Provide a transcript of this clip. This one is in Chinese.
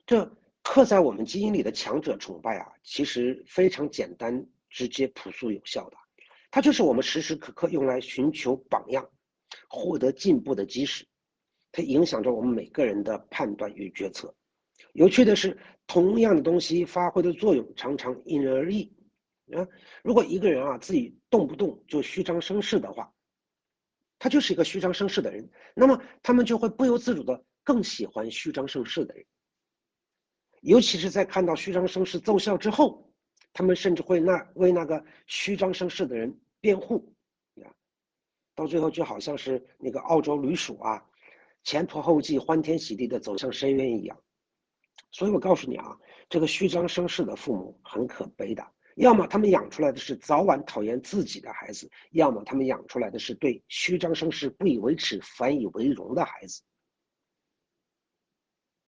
这刻在我们基因里的强者崇拜啊，其实非常简单、直接、朴素、有效的。它就是我们时时刻刻用来寻求榜样、获得进步的基石。它影响着我们每个人的判断与决策。有趣的是，同样的东西发挥的作用常常因人而异。如果一个人啊自己动不动就虚张声势的话，他就是一个虚张声势的人，那么他们就会不由自主的更喜欢虚张声势的人。尤其是在看到虚张声势奏效之后，他们甚至会为那个虚张声势的人辩护，到最后就好像是那个澳洲驴鼠啊，前仆后继、欢天喜地的走向深渊一样。所以我告诉你啊，这个虚张声势的父母很可悲的，要么他们养出来的是早晚讨厌自己的孩子，要么他们养出来的是对虚张声势不以为耻、反以为荣的孩子。